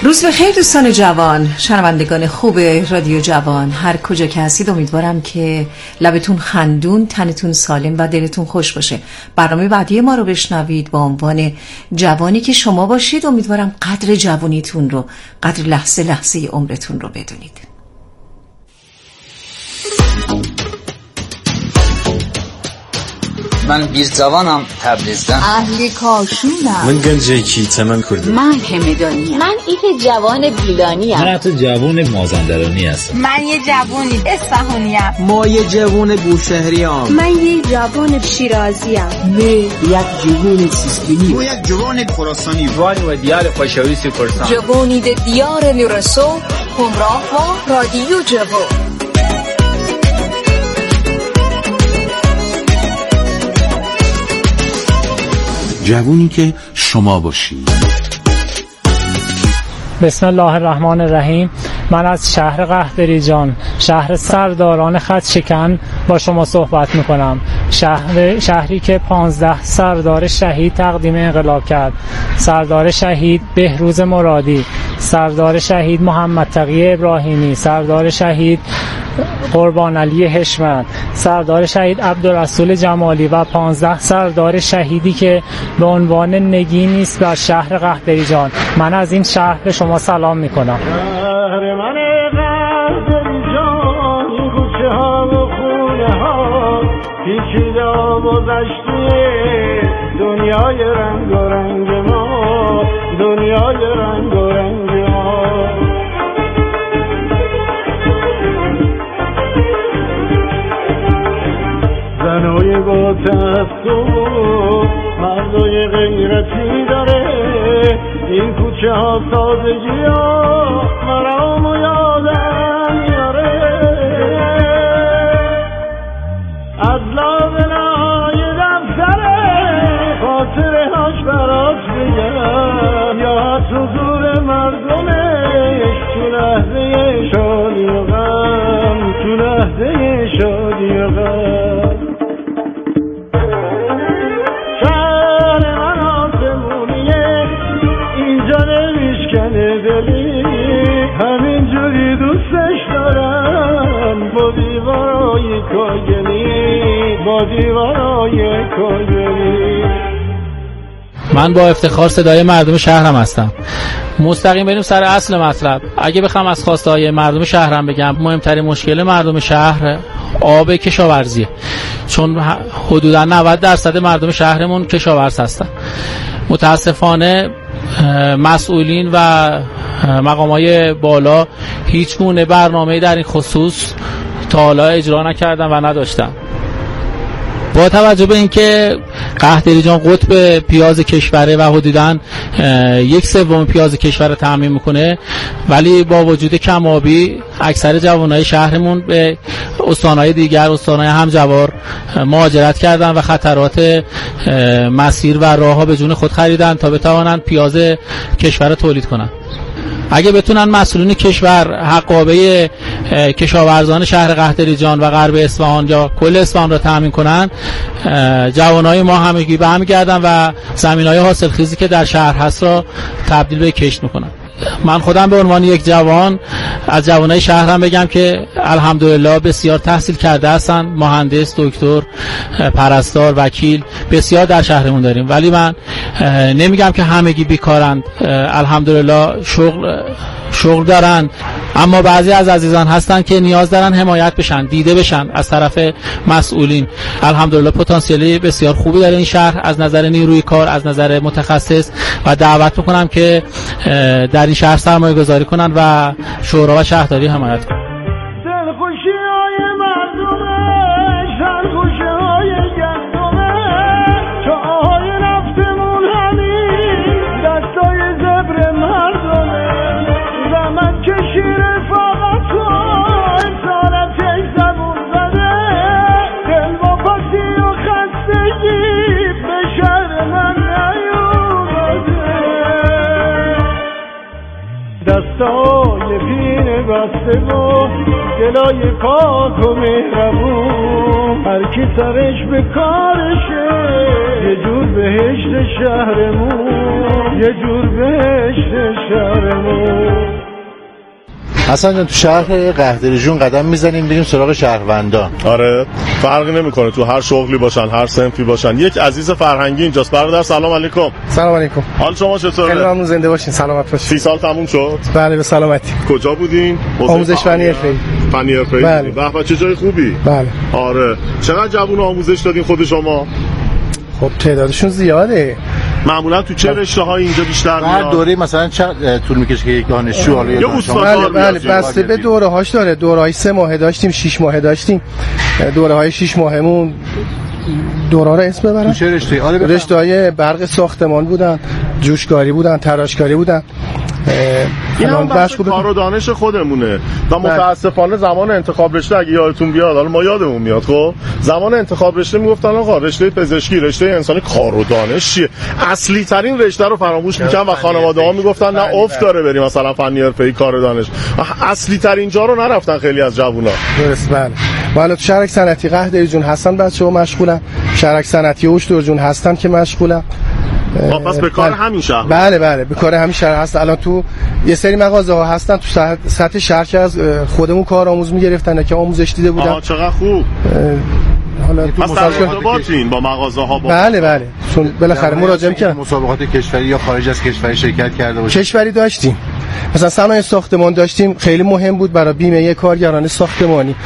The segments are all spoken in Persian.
روز بخیر دوستان جوان، شنوندگان خوب رادیو جوان، هر کجا که هستید امیدوارم که لبتون خندون، تنتون سالم و دلتون خوش باشه. برنامه بعدی ما رو بشنوید با عنوان جوانی که شما باشید. امیدوارم قدر جوانیتون رو، قدر لحظه لحظه عمرتون رو بدونید. من بیرزوانم تبریزدم. اهل کاشونم. من گنجیکی تمام کردم. من همدانیم. من ایت جوان بیلانیم. من حتی جوان مازندرانی هستم. من یه جوانی اصفهانیم. ما یه جوان بوشهریم. من یه جوان شیرازیم. من یک جوان سیستانی. من یک جوان خراسانی. جوان و دیار خوشویی سپرسان. جوانی دیار میرسو همراه با رادیو جوان. جوونی که شما باشید. بسم الله الرحمن الرحیم. من از شهر قهدریجان، شهر سرداران خط شکن با شما صحبت میکنم. شهری که 15 سردار شهید تقدیم انقلاب کرد. سردار شهید بهروز مرادی، سردار شهید محمد تقی ابراهیمی، سردار شهید قربان علی حشمت، سردار شهید عبدالرسول جمالی و 15 سردار شهیدی که به عنوان نگینی است بر شهر قهدریجان. من از این شهر به شما سلام میکنم. شهر من قهدریجان، این کوچه ها و خونه ها پیچیده و گذشته دنیای رنگ و رنگ ما، دنیای رنگ و رنگ ما. زنای با تعصب مردای غیرتی داره، این کوچه ها سادگی ها مرام و یادم میاره. از لابلای دفتره خاطره هاش برات بگم، یا از حضور مردمش تو لحظه شادی و غم، تو لحظه شادی و غم. همین جوری دوستش دارم، با دیوارای کاگلی، با دیوارای کاگلی. من با افتخار صدای مردم شهرم هستم. مستقیم بریم سر اصل مطلب. اگه بخوام از خواسته های مردم شهرم بگم، مهمترین مشکل مردم شهر آب کشاورزیه، چون حدوداً 90% مردم شهرمون کشاورز هستن. متاسفانه مسئولین و مقامات بالا هیچ گونه برنامه‌ای در این خصوص تا حالا اجرا نکردن و نداشتن. با توجه به اینکه قهدریجان قطب پیاز کشوره و حدوداً 1/3 پیاز کشور رو تامین میکنه، ولی با وجود کم‌آبی اکثر جوانای شهرمون به استان‌های دیگر، استان‌های همجوار مهاجرت کردن و خطرات مسیر و راه‌ها به جون خود خریدن تا بتوانند پیاز کشور رو تولید کنند. اگه بتونن مسئولین کشور حقابه کشاورزان شهر قهدریجان و غرب اصفهان یا کل اصفهان را تامین کنن، جوانای ما همگی به هم گردن و زمینهای حاصلخیزی که در شهر هست را تبدیل به کشت میکنن. من خودم به عنوان یک جوان از جوانای شهرم بگم که الحمدلله بسیار تحصیل کرده هستن، مهندس، دکتر، پرستار، وکیل بسیار در شهرمون داریم، ولی من نمیگم که همگی بیکارند. الحمدلله شغل دارن، اما بعضی از عزیزان هستن که نیاز دارن حمایت بشن، دیده بشن از طرف مسئولین. الحمدلله پتانسیلی بسیار خوبی داره این شهر از نظر نیروی کار، از نظر متخصص، و دعوت میکنم که در این شهر سرمایه گذاری کنن و شورا و شهرداری حمایت کنن. دستای پیر بسته و دلای پاک و مهربون، هر کی سرش به کارشه یه جور بهشت شهرمون، یه جور بهشت شهرمون. حسن جان تو شهر قهدری جون قدم میزنیم بریم سراغ شهروندان. آره فرقی نمیکنه تو هر شغلی باشن هر صنفی باشن. یک عزیز فرهنگی اینجاست. برادر سلام علیکم. سلام علیکم. حال شما چطوره؟ خیلی ممنون، زنده باشین، سلامت باشین. 30 سال تموم شد؟ بله به سلامتی. کجا بودین؟ آموزش فنی حرفه‌ای. فنی حرفه‌ای. بله. به چه جای خوبی. بله. آره چقدر جوون آموزش دادین خود شما؟ خب تعدادشون زیاده. معمولا تو چه رشته‌هایی اینجا بیشتر میاد؟ هر دوره مثلا چقدر طول میکشه که یک دانشجو حالا یا استاد؟ بله بسته به دوره‌هاش داره. دوره‌های 3 ماهه داشتیم، 6 ماهه داشتیم. دوره‌های 6 ماهمون دوره‌ها رو اسم ببرن. چه رشته؟ رشته‌های برق ساختمان بودن، جوشکاری بودن، تراشکاری بودن. این هم بحث کار و دانش خودمونه و متاسفانه زمان انتخاب رشته اگه یادتون بیاد، حالا ما یادمون میاد، خب زمان انتخاب رشته میگفتن آقا رشته پزشکی، رشته انسانی، کار و دانش چیه؟ اصلی ترین رشته رو فراموش میکنن و خانواده‌ها میگفتن نه افت داره بریم مثلا فنی حرفه‌ای کار و دانش. اصلی ترین جا رو نرفتن خیلی از جوونا. درست. بله حالا تو شهرک صنعتی قهدری جون هستن بچه‌ها مشغولن، شهرک صنعتی اوشتور جون هستن که مشغولن. پس به کار همین شهر. بله به کار همین شهر هست. الان تو یه سری مغازه ها هستن تو سطح شهر که از خودمون کارآموز میگرفتن که آموزش دیده بودن. آها چقدر خوب. حالا تو مسابقاتین با مغازه ها با بله چون بالاخره مراجعه کردن. مسابقات کشوری یا خارج از کشور شرکت کرده باشید؟ کشوری داشتیم، مثلا صنایع ساختمان داشتیم، خیلی مهم بود برای بیمه کارگران ساختمانی.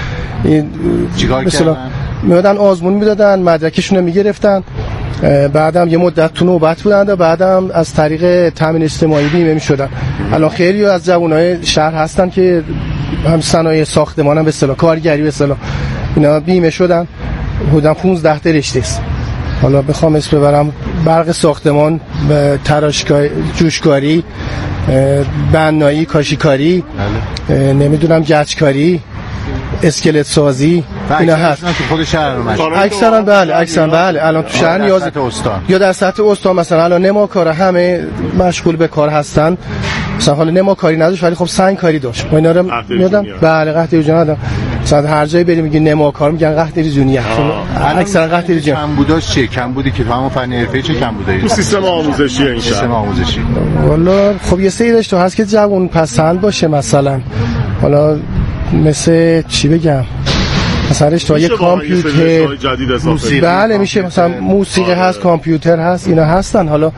چیکار کردن؟ میادن آزمون میدادن، مدرکشون رو میگرفتن، بعدم یه مدت تو نوبت بودن و بعدم از طریق تامین اجتماعی بیمه میشدن. الان خیلی از جوانای شهر هستن که هم صنایع ساختمان هم به اصطلاح کارگری به اصطلاح اینا بیمه شدن. حدود 15 تا رشته است. حالا بخوام اسم ببرم برق ساختمان، تراشکاری، جوشکاری، بنایی، کاشیکاری، نمیدونم گچکاری، اسکلت سازی، اینا هست تو خود شهر اکثرا. بله الان تو شهر نیاز یا در سطح استان مثلا الان نماکارا همه مشغول به کار هستن. مثلا حالا نماکاری نداشت ولی خب سنگ کاری داشت. ما اینا رو میادم. بله قهدری جون آدم مثلا هر جایی بریم میگن نماکار میگن قهدری جونیه. اکثرا قهدری جون. کمبوداش چیه؟ کمبودی که تو همون فنی حرفه‌ای چه کمبودایی؟ تو سیستم آموزشی این شهر. سیستم آموزشی. والا خب یه سری رشته هست که جوون پسند باشه، مثلا حالا مثل چی بگم، مثلا رشته کامپیوتر، موسیقی. بله میشه مثلا موسیقی هست، کامپیوتر هست، اینا هستن. حالا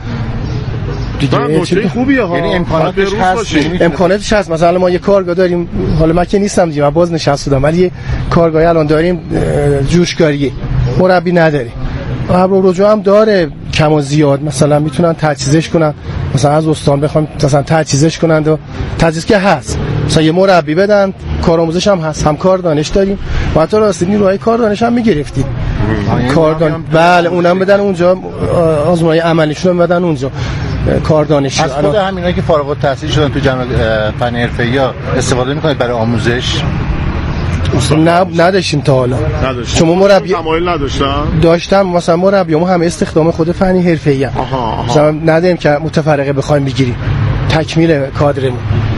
دیگه خوبیه ها، یعنی امکاناتش هست. مثلا ما یه کارگاه داریم، حالا من که نیستم دیگه، من باز نشستم، ولی یه کارگاهی الان داریم جوشکاری، مربی نداریم. ابرو رجوع هم داره کم و زیاد، مثلا میتونن تجهیزش کنن، مثلا از استان بخوام مثلا تجهیزش کنند و تجهیز که هست، مثلا یه مربی بدن، کارآموزش هم هست، هم کار دانش داریم و حتی راستی نیروهای کار دانش هم میگرفتیم. کاردان بله اونم بدن اونجا، آزمونای عملیشون هم بدن اونجا کار دانش. از خود همینایی که فارغ التحصیل شدن تو جامعه فنی حرفه‌ای استفاده میکنید برای آموزش؟ نداشتیم تا حالا. شما مربی تمایل داشتم مثلا مربیامو همه استخدام خود فنی حرفه‌ای مثلا نداریم که متفرقه بخوایم بگیریم، تکمیل کادرمون.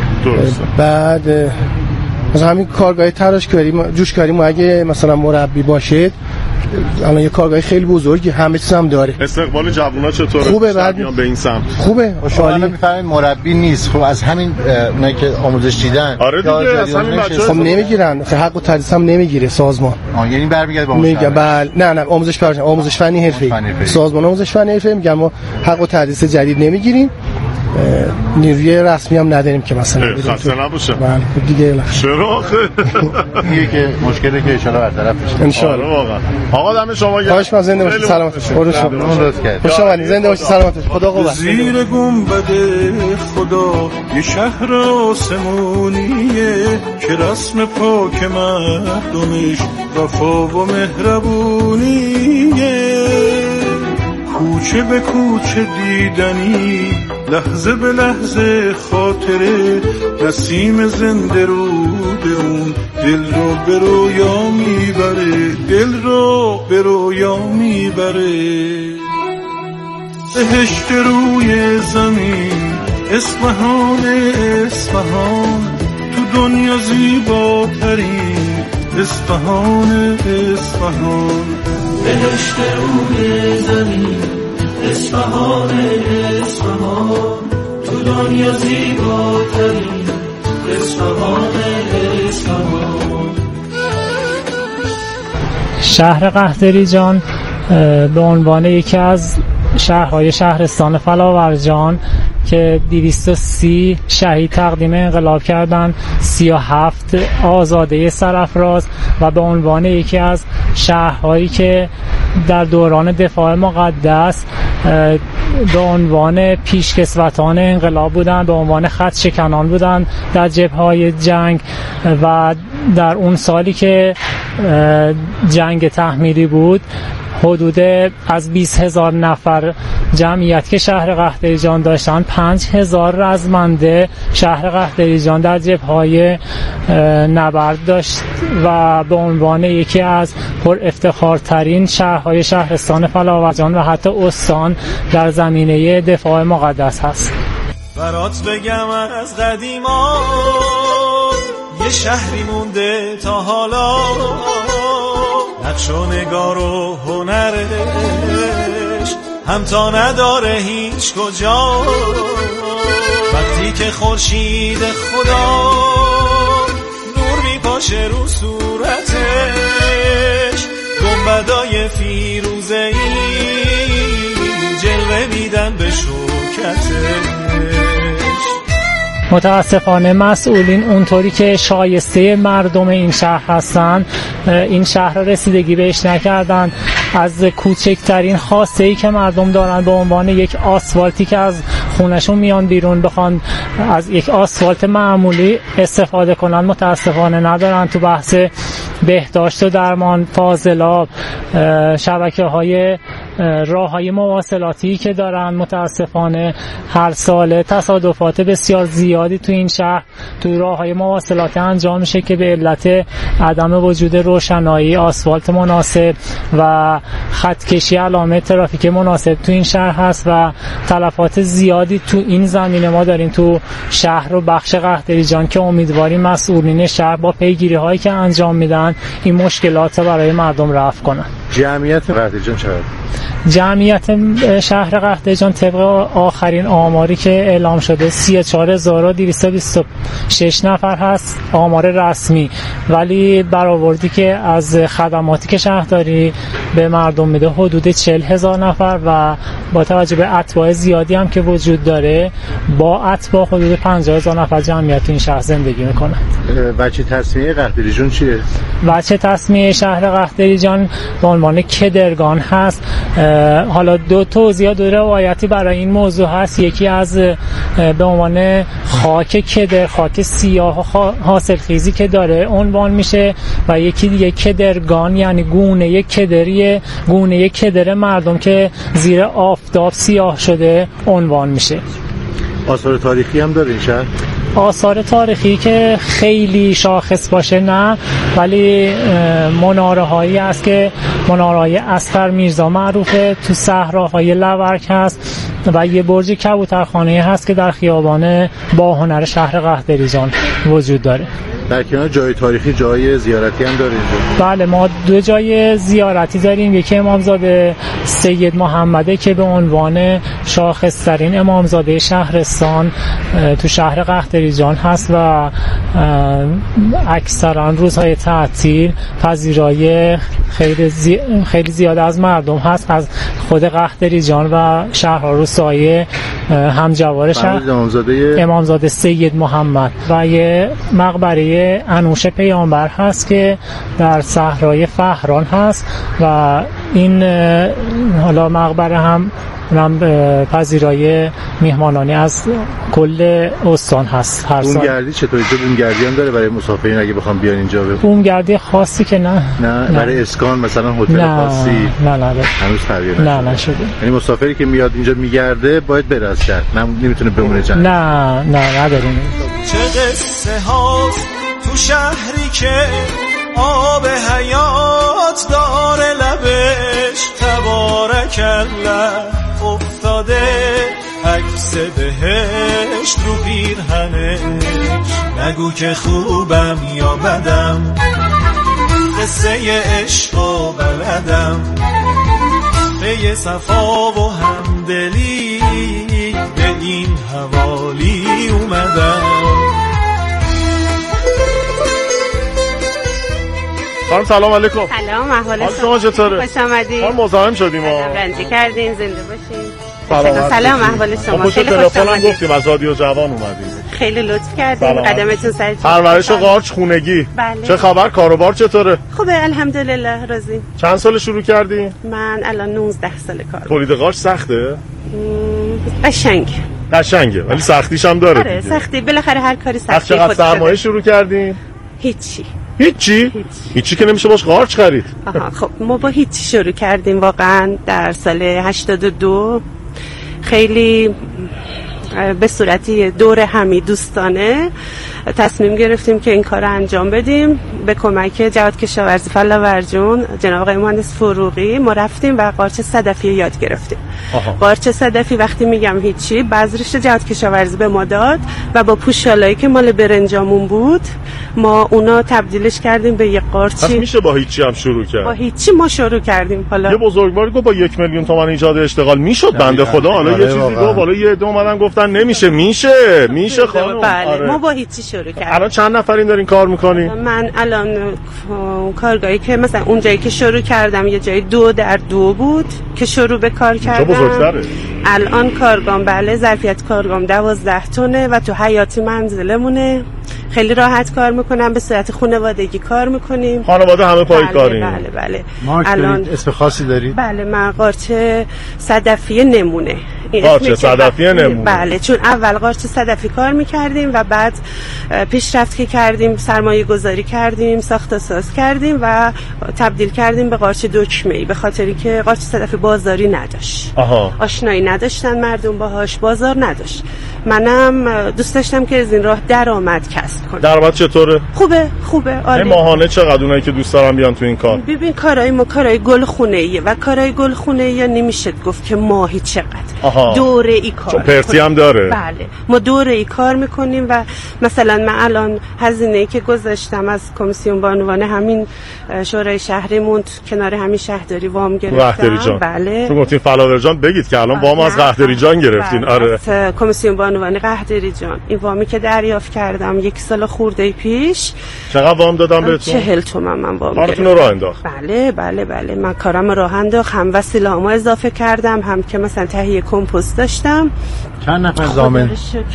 بعد مثلا همین کارگاه تراشکاری، جوشکاری ما اگه مثلا مربی باشه الان یه کارگاه خیلی بزرگی، همه چیز هم داره. استقبال جوونا چطوره؟ خوبه. بعد به این سمت خوبه. شما میفهمید مربی نیست، خب از همین اونایی که آموزش دیدن آره دیگه از همین بچه‌ها خب نمیگیرن، حق و تدریس هم نمیگیره سازمان. یعنی برمیگرده به میگه بله نه آموزش فنی حرفه‌ای، سازمان آموزش فنی حرفه‌ای میگم ما حق و تدریس جدید نمیگیریم، نیروی رسمی هم نداریم که مثلا خسته نباشه. بله دیگه چرا میگه که مشکلی که ان شاء الله برطرف بشه ان شاء الله. واقعا آقا دم شما خواهش می‌کنم، زنده باشید، سلامت باشید. خوش آمدید، زنده باشید، سلامت باشید. خدا قوت. زیر گنبد خدا یه شهر آسمونیه که رسم پاک مردمش وفا و مهربونیه، کوچه به کوچه دیدنی، لحظه به لحظه خاطره، نسیم زنده رو به اون دل رو به رویا میبره، دل رو به رویا میبره. بهشت روی زمین، اصفهان اصفهان، تو دنیا دنیا زیباترین اصفهان اصفهان بهشت روی زمین اصفهان اصفهان تو دنیا زیباترین اصفهان اصفهان. شهر قحطریجان به عنوان یکی از شهرهای شهرستان فلاورجان که 230 شهید تقدیم انقلاب کردند، 37 آزاده سرافراز و به عنوان یکی از شهرهایی که در دوران دفاع مقدس به عنوان پیشکسوتان انقلاب بودند، به عنوان خط شکنان بودند در جبهه‌های جنگ. و در اون سالی که جنگ تحمیلی بود حدود از 20,000 نفر جمعیت که شهر قحطریجان داشتن، 5,000 رزمنده شهر قحطریجان در جبهه‌های نبرد داشت و به عنوان یکی از پر افتخارترین شهرهای شهرستان فلاورجان و حتی استان در زمینه دفاع مقدس هست. برات بگم از قدیما یه شهری مونده تا حالا، نقش و نگار و هنرش همتا نداره هیچ کجا. وقتی که خورشید خدا نور میپاشه رو صورتش، گنبدای فیروزه‌ای جلوه میدن به شوکتش. متاسفانه مسئولین اونطوری که شایسته مردم این شهر هستن این شهر رسیدگی بهش نکردن. از کوچکترین خواسته‌ای که مردم دارن به عنوان یک آسفالتی که از خونشون میان بیرون بخوان از یک آسفالت معمولی استفاده کنن متاسفانه ندارن. تو بحث بهداشت و درمان، فاضلاب، شبکه‌های راه‌های مواصلاتی که دارن متاسفانه هر سال تصادفات بسیار زیادی تو این شهر تو راه‌های مواصلاتی انجام میشه که به علت عدم وجود روشنایی، آسفالت مناسب و خطکشی علامت ترافیک مناسب تو این شهر هست و تلفات زیادی تو این زمینه ما داریم تو شهر و بخش قحطریجان که امیدواریم مسئولین شهر با پیگیری‌هایی که انجام میدن این مشکلات برای مردم رفع کنن. جمعیت قحطریجان چقدر؟ جمعیت شهر قحطریجان طبق آخرین آماری که اعلام شده 34,226 نفر هست، آمار رسمی، ولی برآوردی که از خدماتی که شهرداری به مردم میده حدود 40,000 نفر و با توجه به اتباع زیادی هم که وجود داره با اتباع حدود 50,000 نفر جمعیت این شهر زندگی میکنند. بچه تصمیه قحطریجان چیه؟ بچه تصمیه شهر قحطریجان به عنوان کدرگان هست. حالا دو توضیح دو روایتی برای این موضوع هست. یکی از به عنوان خاک کدر، خاک سیاه حاصل خیزی که داره عنوان میشه و یکی دیگه کدرگان یعنی گونه کدری، گونه کدر مردم که زیر آفتاب سیاه شده عنوان میشه. آثار تاریخی هم داره این شهر؟ آثار تاریخی که خیلی شاخص باشه نه، ولی مناره هایی هست که مناره‌های اصغر میرزا معروفه تو صحراهای لورک هست و یه برج کبوترخانه هست که در خیابان باهنر شهر قحطریجان وجود داره. در کنار جای تاریخی جای زیارتی هم داریم؟ بله، ما دو جای زیارتی داریم. یکی امامزاده سید محمده که به عنوان شاخص‌ترین امامزاده شهرستان تو شهر قحطریجان هست و اکثرا روزهای تعطیل پذیرایی خیلی زیاد از مردم هست از خود قحطریجان و شهرها روستایی همجوار شهر. امامزاده سید محمد و یه مقبره انوش پیامبر هست که در صحرای فهران هست و این حالا مقبره هم پذیرای میهمانانی از کل استان هست هر سال. بومگردی چطوری؟ بومگردی هم داره برای مسافرین اگه بخوام بیان اینجا؟ بومگردی خاصی که نه برای اسکان مثلا هتل خاصی نه هنوز تغییر نشده. یعنی مسافری که میاد اینجا میگرده باید بره از شهر، نمیتونه بمونه جنگ؟ نه نداریم. چه قصه هاست تو شهری که آب حیات داره لبش، تبارک الله افتاده عکس بهشت رو پیرهنه، نگو که خوبم یا بدم، قصه عشق و بلدم، به صفا و همدلی به این حوالی اومدم. خانم سلام علیکم. سلام، احوال شما چطوره؟ خوش آمدید. ما مزاحم شدیم. رنجی کردین، زنده باشین. سلام، احوال شما؟ خیلی خوش آمدید. گفتیم از رادیو جوان اومدیم. خیلی لطف کردین، قدمتون سر جا. پرورش قارچ خونگی. بله. چه خبر؟ کاروبار چطوره؟ خوبه الحمدلله، راضی. چند سال شروع کردی؟ من الان 19 سال کار. تولید قارچ سخته؟ قشنگه ولی سختیش هم داره. آره سختی، بالاخره هر کاری سختی خودشه. از چقدر سرمایه شروع کردین؟ هیچی که نمیشه باش قارچ خرید. خب ما با هیچی شروع کردیم واقعا در سال 82. خیلی به صورتی دور همی دوستانه تصمیم گرفتیم که این کار رو انجام بدیم. به کمک جهاد کشاورزی فلاورجون جناب آقای مهندس فروغی ما رفتیم و قارچ صدفی یاد گرفتیم. قارچ صدفی وقتی میگم هیچی، بذرش جهاد کشاورزی به ما داد و با پوشالایی که مال برنجامون بود ما اونا تبدیلش کردیم به یه قارچی. پس میشه با هیچی هم شروع کرد؟ با هیچی ما شروع کردیم. حالا یه بزرگوار گفت با 1 میلیون تومان ایجاد اشتغال میشد بنده خدا. حالا یه چیزی گفت، حالا یه عده اومدن گفتن نمیشه. میشه خانم. بله. ما با هیچی شروع کردیم. الان چند نفرین دارین کار میکنین؟ من الان کارگاهی که مثلا اون جایی که شروع کردم یه جایی 2 در 2 بود که شروع به کار کردم. بزرگتره. الان کارگام بله ظرفیت کارگام 12 تونه و تو حیاتی منزلمونه. خیلی راحت کار میکنم، به صورت خانوادگی کار میکنیم. خانواده همه پای کارین؟ بله. الان اسم خاصی دارید؟ بله، من قارچ صدفی نمونه. قارچ صدفی نمونه. بله، چون اول قارچ صدفی کار میکردیم و بعد پیشرفت که کردیم سرمایه گذاری کردیم، ساخت و ساز کردیم و تبدیل کردیم به قارچ دکمه‌ای، به خاطری که قارچ صدفی بازاری نداشت. آشنایی نداشتن مردم باهاش، بازار نداشت. منم دوست داشتم که از این راه درآمد کسب کنم. درآمد چطوره؟ خوبه عالی. ماهانه چقدر اونایی که دوست دارن بیان تو این کار؟ ببین کارای گل خونه‌ایه و کارای گل خونه‌ای نمیشه گفت که ماهی چقدر. دوره ای کار. چون پرتی هم داره. بله، ما دوره ای کار میکنیم و مثلا من الان هزینه‌ای که گذاشتم از کمیسیون بانوان همین شورای شهریمون کنار همین شهرداری وام گرفتم. بله. چون گفتین فلاورجان بگید که الان وام از قهدری جان گرفتین. آره. کمیسیون بانوان قهدری جان این وامی که دریافت کردم 1 سال خورده پیش. چقدر وام دادم بهتون؟ 40 تومن من وام گرفتم. کارتون راه انداخت. بله من کارم راه انداختم، هم وسیله‌امو اضافه کردم، هم که مثلا تهیه کمپوست داشتم. چند نفر ضامن؟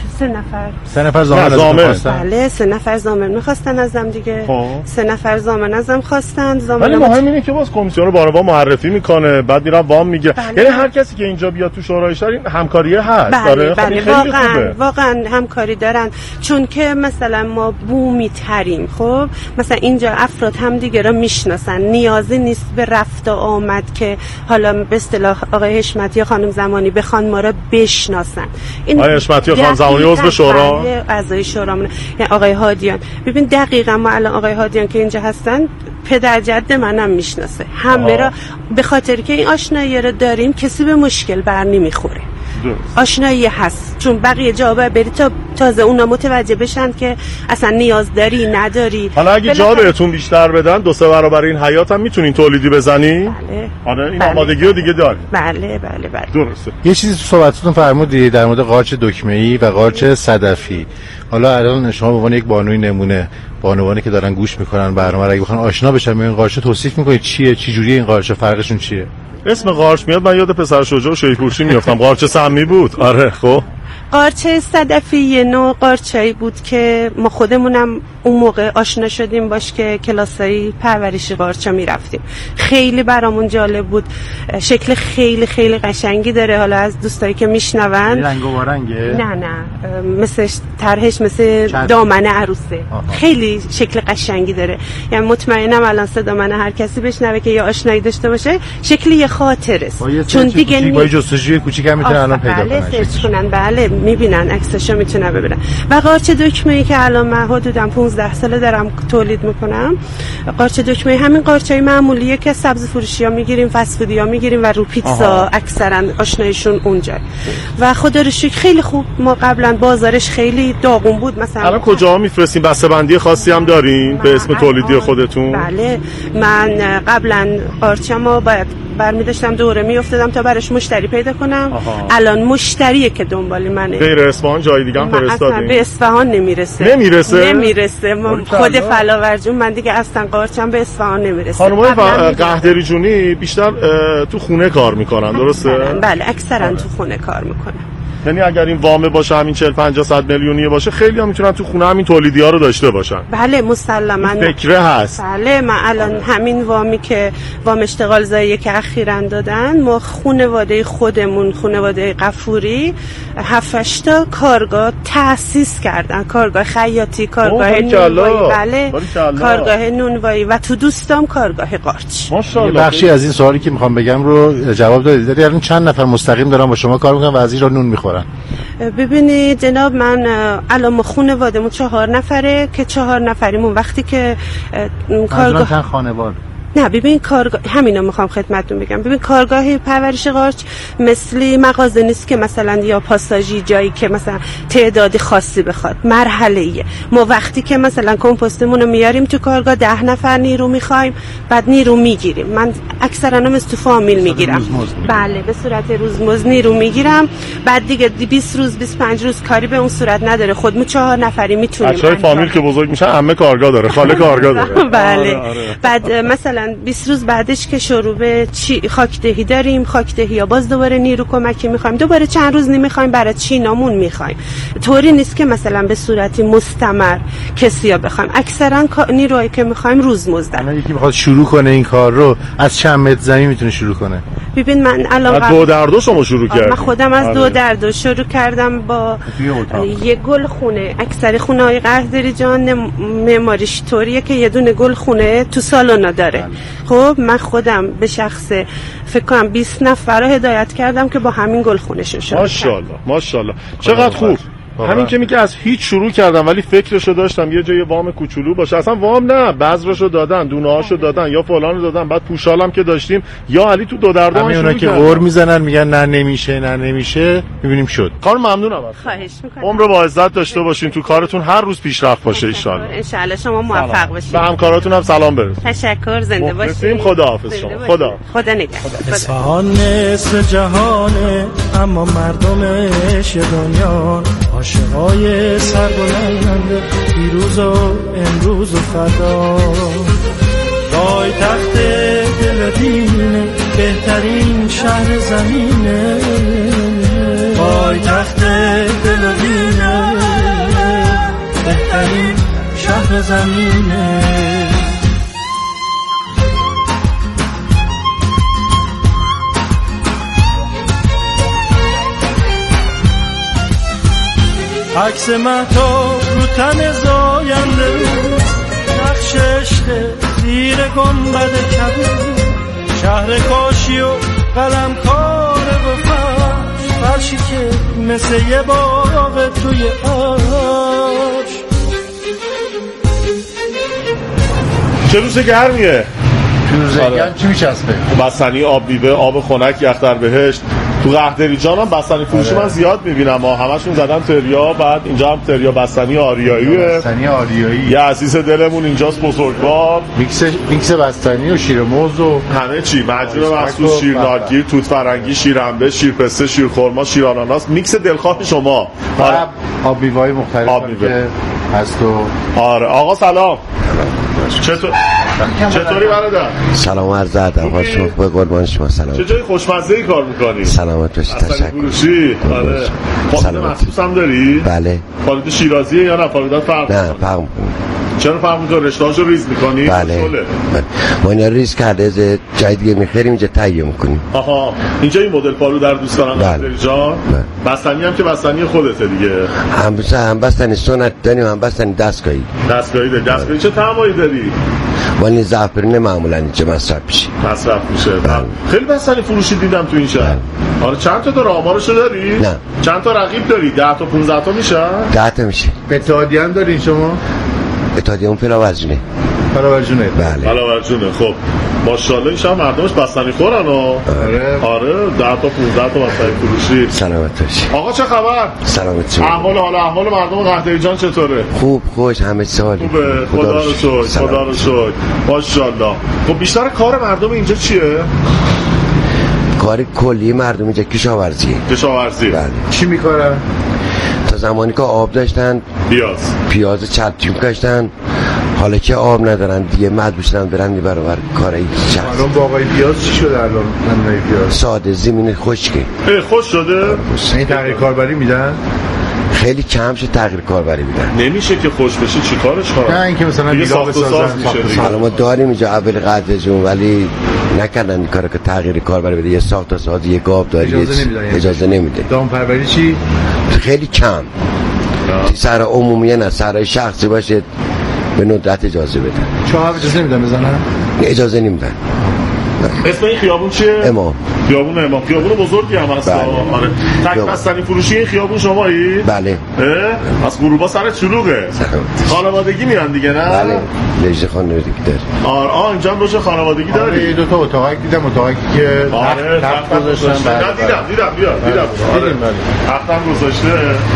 3 نفر ضامن. بله 3 نفر ضامن می‌خواستن ازم دیگه. 3 نفر ضامن ازم خواستن. ولی مهم اینه که باز کمیسیون بانوان معرفی میکنه، بعد میرم وام میگیره. یعنی هر کسی که اینجا بیاد تو شورای شهر این همکاری هست. بله واقعا همکاری دارن، چون که مثلا ما بومی تریم. خب مثلا اینجا افراد هم دیگه را میشناسن، نیازی نیست به رفت و آمد که حالا به اصطلاح آقای حشمتی یا خانم زمانی بخوان ما را بشناسن. این آقای حشمتی یا خانم زمانی عضو شورا، اعضای شورامون، یعنی آقای هادیان. ببین دقیقاً ما الان آقای هادیان که اینجا هستن پدر جد منم میشناسه همه را، به خاطر که این آشنایی رو داریم کسی به مشکل بر نمیخوره. آشنایی هست، چون بقیه جا بری تا تازه اونا متوجه بشن که اصلا نیاز داری نداری. حالا اگه جا بهتون بیشتر بدن 2-3 برابر این حیات هم میتونین تولیدی بزنی؟ بله. آره این آمادگی رو دیگه داری. بله. درسته. یه چیزی تو صحبتتون فرمودید در مورد قارچ دکمه‌ای و قارچ صدفی. حالا الان شما به عنوان یک بانوی نمونه، بانوانی که دارن گوش میکنن برنامه رو، اگه بخوان آشنا بشن با این قارچ توصیف میکنید چیه، چه جوریه این قارچ، فرقشون چیه؟ اسم قارچ میاد من یاد پسر شجاع و شیپورچی میافتم. قارچ سمی بود. آره. خب قارچ صدفی یه نوع قارچایی بود که ما خودمونم اون موقع آشنا شدیم باش که کلاسای پرورشی قارچا میرفتیم. خیلی برامون جالب بود، شکل خیلی قشنگی داره. حالا از دوستایی که میشنون رنگ و رنگه؟ نه مثل طرحش مثل دامن عروسه. خیلی شکل قشنگی داره، یعنی مطمئنم الان صدا من هر کسی بشنوه که یا آشنایی داشته باشه شکلی یه خاطره، چون دیگه با جستجوی کوچیک هم میتونن الان پیدا کنن. بله سرچ کنن. بله میبینن، عکساشو میتونن ببینن. و قارچ دکمه‌ای که الان من حدوداً 15 ساله دارم تولید میکنم، قارچ دکمه همین قارچای معمولیه که سبزی فروشی‌ها میگیریم، فست فودی‌ها میگیریم و رو پیتزا اکثرا آشنایشون اونجا. و خدا رو شکر خیلی خوب، ما قبلا بازارش خیلی داغون بود. مثلا الان کجا میفرستین؟ بسته‌بندی خاصی هم دارین به اسم تولیدی خودتون؟ بله، من قبلا قارچمو باید برمی داشتم دوره میافتادم تا براش مشتری پیدا کنم. الان مشتریه که دنبال منه. غیر اصفهان جای دیگه هم فرستادین؟ اصلا به اصفهان نمیرسه. نمیرسه. خود فلاورجون من دیگه اصلا قارچم به اصفهان نمیرسه. خانمای قهدری جونی بیشتر تو خونه کار میکنن، درسته؟ بله، اکثرا تو خونه کار میکنن. یعنی اگر این وامه باشه، همین 40-50 میلیونیه باشه، خیلی ها میتونن تو خونه همین تولیدی ها رو داشته باشن. بله مسلما فکره هست. بله، من الان همین وامی که وام اشتغال زایی که اخیراً دادن، ما خانواده خودمون، خانواده غفوری 7-8 تا کارگاه تأسیس کردن، کارگاه خیاطی، کارگاه نونوایی، بله کارگاه نونوایی و تو دوستام کارگاه قارچ. ماشاءالله. بخشی از این سوالی که میخوام بگم رو جواب دادید. الان چند نفر مستقیم دارن با شما کار میکنن و از این رو نون میخورن؟ ببینید جناب، من الان خانواده‌مون 4 نفره که 4 نفریمون وقتی که کارگاه چند خانواده؟ نه ببین کارگاه، همینا میخوام خدمتتون بگم. ببین کارگاه پرورش قارچ مثلی مغازه نیست که مثلا یا پاساژی جایی که مثلا تعدادی خاصی بخواد، مرحله‌ایه. ما وقتی که مثلا کمپوستمون رو میاریم تو کارگاه 10 نفر نیرو میخوایم، بعد نیرو میگیریم. من اکثرا مثل تو فامیل میگیرم. بله به صورت روزمزد نیرو میگیرم. بعد دیگه 20 روز 25 روز کاری به اون صورت نداره. خودمون 4 نفری میتونیم. بچهای فامیل که بزرگ میشن عمه کارگاه داره، خاله کارگاه داره. بله. بعد مثلا 20 روز بعدش که شروع به خاکدهی داریم، خاکدهی یا باز دوباره نیرو کمکی میخوایم، دوباره چند روز نمیخوایم، برای چینامون میخوایم. طوری نیست که مثلا به صورتی مستمر کسیا بخوایم. اکثرا نیروهایی که میخوایم روزمزدن. الان یکی میخواد شروع کنه این کار رو، از چند متر زمین میتونه شروع کنه؟ ببین من الان 2 در 2 شما شروع کردید. من خودم از 2 در 2 شروع کردم با یه گل خونه. اکثر خونه‌های قهدری جان معماریش طوریه که یه دونه گل خونه تو سالن داره. خب من خودم به شخص فکر کنم 20 نفر رو هدایت کردم که با همین گل خونه‌شون شروع. ماشاءالله چقدر خوب. همین که میگه از هیچ شروع کردم ولی فکرشو داشتم یه جای وام کوچولو باشه. اصلا وام نه، بذرشو دادن، دونه‌هاشو دادن، یا فلانو دادن، بعد پوشالم که داشتیم یا علی تو 2 در 2 اونا که قور میزنن میگن نه نمیشه میبینیم شد. خانم ممنونم. خواهش می‌کنم. عمر با عزت داشته باشین، تو کارتون هر روز پیشرفت باشه ان شاء الله. ان شاء الله شما موفق باشید. به همکاراتون هم سلام برسونید. تشکر، زنده باشید. خداحافظ شما. خدا نگهدار. اصفهان نصف جهانه اما مردمش دنیا عاشقای سربلند پیروز و امروز و فردا. پایتخت دل دینه بهترین شهر زمینه، پایتخت دل دینه بهترین شهر زمینه. عکس مهتاب رو تن زاینده بود، نقش عشق زیر گنبد کبود، شهر کاشی و قلم کار و فرشی که مثل یه باغ توی آش. چه روز گرمیه؟ روز گرم چی میچسبه؟ بستنی، آب بیوه، آب خنک، یخ بهشت. تو قهدری جان هم بستنی فروشی من زیاد میبینم، همشون زدن تریا. بعد اینجا هم تریا بستنی آریاییه. بستنی آریایی یه عزیز دلمون اینجاست بزرگوار، میکس بستنی و شیر موز و همه چی، مجموعه مخصوص، شیر نارگیل، توت فرنگی، شیر انبه، شیر پسته، شیر خرما، شیر آناناس، میکس دلخواه شما. آب میوه‌های مختلف که هست. آره آقا سلام. چطوری برادر؟ سلام عرض ادب. حال شما خوبه؟ قربان شما. سلام. چه جای خوشمزه‌ای کار می‌کنی؟ سلامت باشید. تشکر. آره. فالوده مخصوص هم داری؟ بله. فالوده شیرازیه یا نه فالوده فرق؟ نه فرق. چرا فرمودن رشته‌هاشو ریز می‌کنی؟ بله. ما اینا ریز کرده جای دیگه می‌خریم اینجا تهیه می‌کنیم. آها اینجا این مدل پالو در دوست دارم قهدری جان. بستنی هم که بستنی خودته دیگه. هم بستنی سنت داریم هم بستنی دستگاهی. دستگاهی چه طعمایی داری؟ ولی زعفرون معمولا اینجا مصرف میشه. خیلی بستنی فروشی دیدم تو این شهر. آره چند تا داره آمارشو داری؟ نه. چند تا رقیب داری؟ 10 تا 15 تا میشه؟ 10 تا میشه. اتحادیه هم دارین شما؟ اتحادیه اون فلاورجونه. بله. فلاورجونه. خب ماشاءالله این شهر مردمش بستنی خورن آره 10 تا 15 تا بستنی فروشی. سلامت باشی. آقا چه خبر؟ سلامت شما. احوال مردم قهدری جان چطوره؟ خوب خوش همه سال. خوبه خدا رو شکر. ماشاءالله. خب بیشتر کار مردم اینجا چیه؟ کار کلی مردم اینجا کشاورزی. بله. چی میکارن؟ تا زمانی که آب داشتن پیاز چلتیم کاشتن، حالا که آب ندارن دیگه مجبور شدن برن برابر کارای چرخ. الان باقای پیاز چی شده الان؟ نمونه پیاز ساده زمین خشکه. خوش شده؟ این تغییر کاربری میدن؟ خیلی کم شد تغییر کاربری میدن. نمیشه که خوش بشه چیکارش کنن؟ نه اینکه مثلا دیگه بسازن. حالا ما داریم اینجا اول قدرشون ولی نکردن این کارو که تغییر کاربری بده. یه ساخت ساز یه گاب داره اجازه نمیده. دامپروری چی؟ خیلی کم. سر عمومی نه سرای شخصی باشه به ندرت اجازه بدن. چهار اجازه نمیدن بزنن؟ اجازه نمیدن. اسم این خیابون چیه؟ امام. خیابون بزرگی هم هست. آره. تک بستنی فروشی این خیابون شمایی؟ بله. از غروبا سر چلوغه. خانوادگی میرن دیگه نه؟ بله. لجه خانوادگی داره. اینجا هم روش خانوادگی داری؟ دو تا اتاقک دیدم اتاقکی که تخت گذاشتن. دیدم. تختم گذاشته.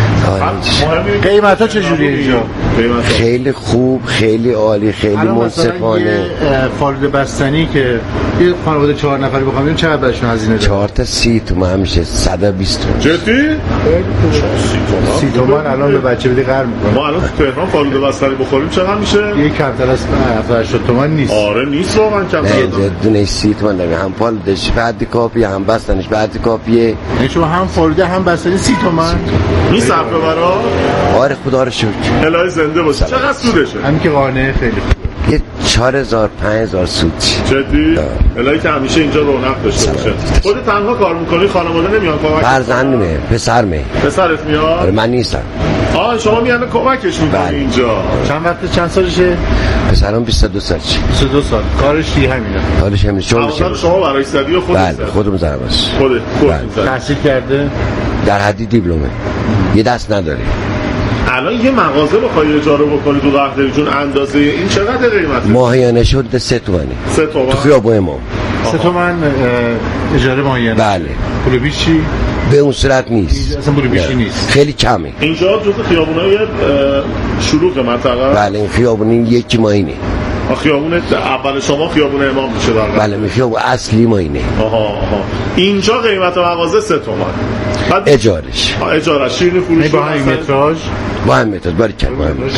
قیمتا چجوریه اینجا؟ خیلی خوب، خیلی عالی، خیلی منصفانه. فالوده بستنی که یه خانواده 4 نفری بخوام چقدر براشون هزینه داره؟ 4 تا 30 تومن میشه 120 تومن. جدی؟ 30 تومن الان به بچه بدی قرض میکنه. ما الان تو تهران فالوده بستنی بخوریم چقدر میشه؟ یه کمتر از 70 تومن نیست. آره نیست واقعا کمتر. نه دونه 30 تومن داره. هم فالودهش بعد کافیه هم بستنیش بعد کافیه. یعنی شما هم فالوده هم بستنی 30 تومن. این صرف برا؟ آره خدا رو شکر. الهی زنده باشه. چقدر سودشه؟ همین که قانه خیلی یه 4000 5000 سود. جدی؟ الهی که همیشه اینجا رونق داشته باشه. خودت تنها کار میکنی؟ خانواده نمیان کمک؟ فرزندمه، پسرمه. پسرت میاد؟ آره من نیستم. شما میان کمکش میکنی اینجا. چند سالشه؟ پسرم 22 سالشه. 22 سال. کارش همینه. کارش همینه. شما برای استادیو خودت؟ بله خودم زرباش. خودت. تحصیل کرده؟ در حدی دیپلمه. یه دست نداره. الان یه مغازه بخوای اجاره بکنی تو قهدری جون اندازه این چقدر قیمته؟ ماهیانه شد 3 تومنه. 3 تومن. تو خیابون امام. 3 تومن اجاره ماهیانه. بله. پول بیش چی؟ به اون صورت نیست. اصلا پول بیشی نیست. خیلی کمه. اینجا جزو خیابونای شلوغ منطقه. بله این خیابون یکی ماینه. خیابون اول شما خیابون امام میشه در بله می خیابون اصلی ما اینه. اینجا قیمت مغازه 3 تومن. بعد اجارش شیرینی فروشی با همین متراژ باری کرد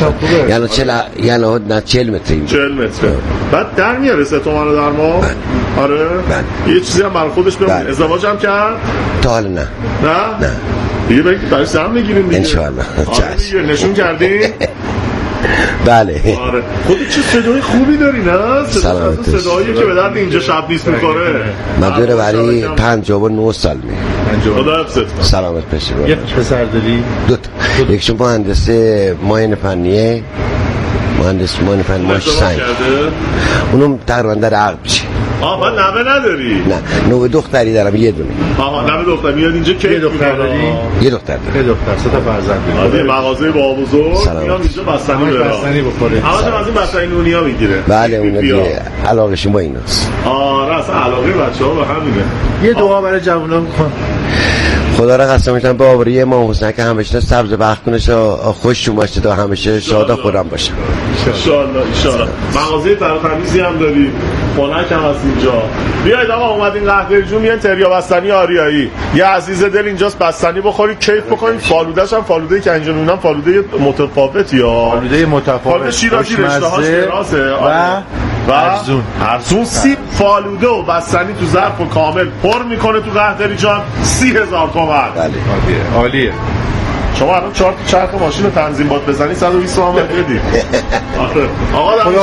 یعنی 40 متر اینجا 40 متر. بعد در میاره 3 تومن در ماه. آره یه چیزی هم برای خودش بمونه. ازدواج هم کرد تا حالا نه دیگه برای سهم میگیریم دیگه ان شاء الله. نشون کردی؟ بله. آره خودت چه صدای خوبی داری نه؟ صدایی که به درد اینجا شب نیست میکنه. من دوره برای 59 سال می. خدا حفظت. سلامت باشی. یک پسر داری؟ 2 تا. یکشون مهندس معاینه فنیه. مهندس معاینه فنی ماشین سنگ. اونم تقریبا در عقد میشه. من نوه نداری؟ نه نوه دختری دارم یه دونه. نوه دختر میاد اینجا کی؟ یه دختر داری؟ یه دختر دارم. یه دختر 3 تا فرزند داری. مغازه با بزرگ میام اینجا بستنی بخوره. همه از این بستنی نونیا میگیره. بله اون دیگه علاقه‌شون با ایناست. راست علاقه بچه‌ها به همینه. یه دعا برای جوونا بکن. خدا را قسم می‌کنم به آبروی امام حسین که همیشه سبز بخت کنه خوششون باشه تا همیشه شاد و خرم باشه. ان شاء الله. مغازه ترتمیزی هم داری. خنک هم هست اینجا. بیاید آقا اومدین قهدری جون میان تریا بستنی آریایی. یه عزیز دل اینجاست بستنی بخوری کیف بکنید. فالوده‌ش هم فالوده‌ای که اینجا میبینم فالوده متفاوتی فالوده متفاوت. فالوده شیرازی رشته‌هاش درازه و ارزون سیب فالوده و بستنی تو ظرف و کامل پر میکنه تو قهدری جان 30,000 تومان. بله عالیه. شما الان 4 تا چرخ ماشین تنظیم باد بزنی 120 تومن بدی. آره آقا